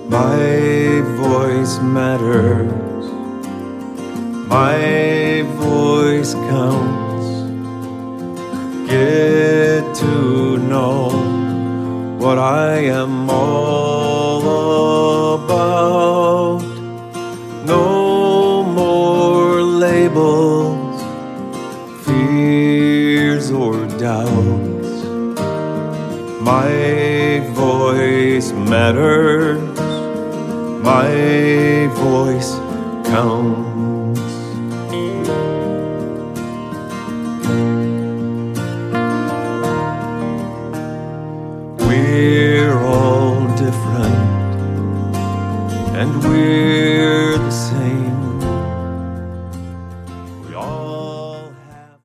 My voice matters. My voice counts. Get to know what I am all about. No more labels, fears or doubts. My voice matters. My voice counts.